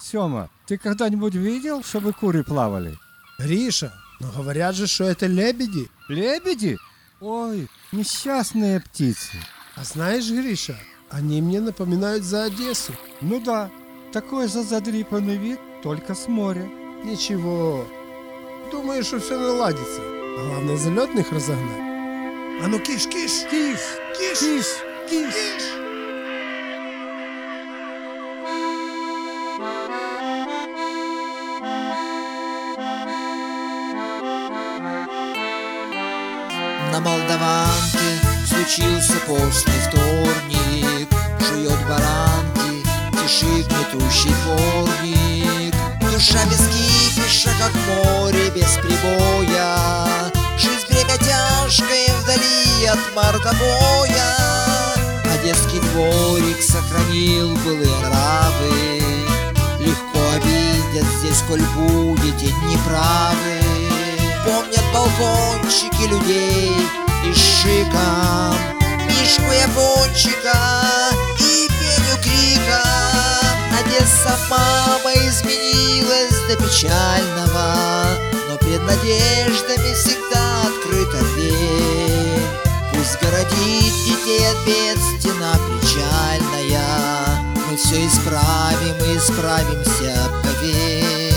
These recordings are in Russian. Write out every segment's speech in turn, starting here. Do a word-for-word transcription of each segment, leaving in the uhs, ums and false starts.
Сёма, ты когда-нибудь видел, чтобы куры плавали? Гриша, но говорят же, что это лебеди. Лебеди? Ой, несчастные птицы. А знаешь, Гриша, они мне напоминают за Одессу. Ну да, такой же задрипанный вид, только с моря. Ничего, думаю, что все наладится. А главное, залетных разогнать. А ну киш, киш, Киш, киш, киш, киш. киш. На Молдаванке случился постный вторник, жует баранки, тишит гнетущий дворник. Душа без кипиша, как море без прибоя. Жизнь время тяжкое вдали от мордобоя. Одесский дворик сохранил былые нравы. Легко обидят здесь, коль будете неправы. Помнят балкончики людей и шиком, Мишку Япончика и Пеню Крика. Одесса, мама, изменилась до печального, но пред надеждами всегда открыта дверь. Пусть городит детей от бед стена причальная, мы все исправим и исправимся, поверь.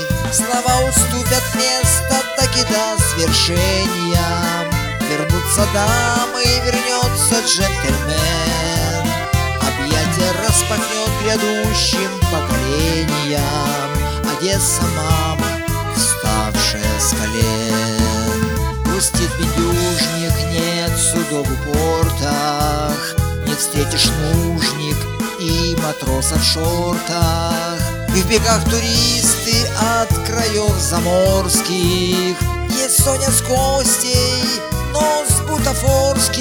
Слова уступят место таки до свершения. Вернутся дамы и вернется джентльмен. Объятия распахнет грядущим поколениям. Одесса, мама, вставшая с колен. Пустит бедюжник, нет судов в портах. Не встретишь нужник и матроса в шортах. И в бегах туристы от краев заморских. Есть Соня с Костей, но с бутафорских.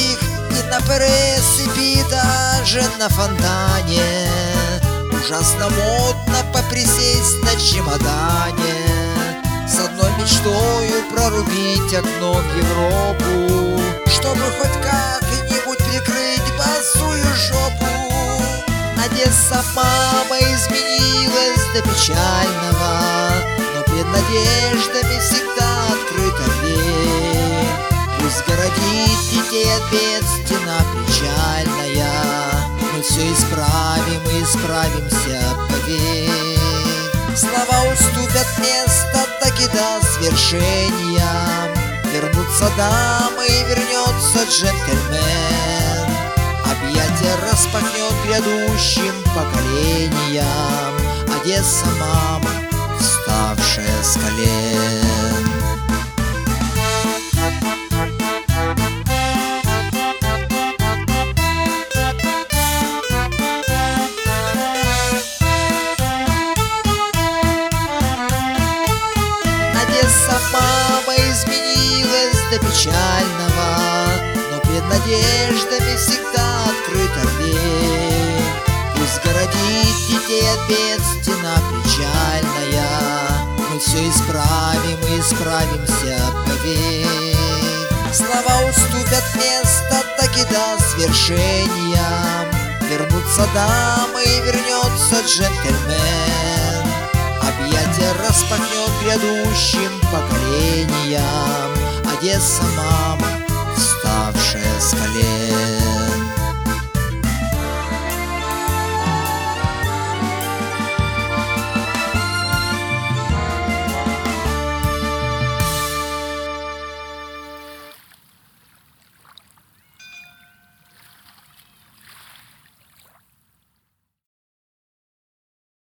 И на пересыпи, даже на фонтане ужасно модно поприсесть на чемодане. С одной мечтою прорубить окно в Европу, чтобы хоть как-нибудь прикрыть босую жопу. Одесса, мама, изменилась до печального, но пред надеждами всегда открыта дверь. Пусть городит детей от бед стена причальная, мы все исправим и исправимся, поверь. Слова уступят место таки до свершения. Вернутся дамы и вернется джентльмен. Объятия распахнет грядущим поколениям. Одесса, мама, вставшая с колен. Одесса, мама, изменилась до печального, но пред надеждами всегда открыта дверь. Пусть городит детей от бед стена причальная, мы все исправим и исправимся, поверь. Слова уступят место таки до свершения. Вернутся дамы и вернется джентльмен. Объятия распахнет грядущим поколениям. Одесса, мама,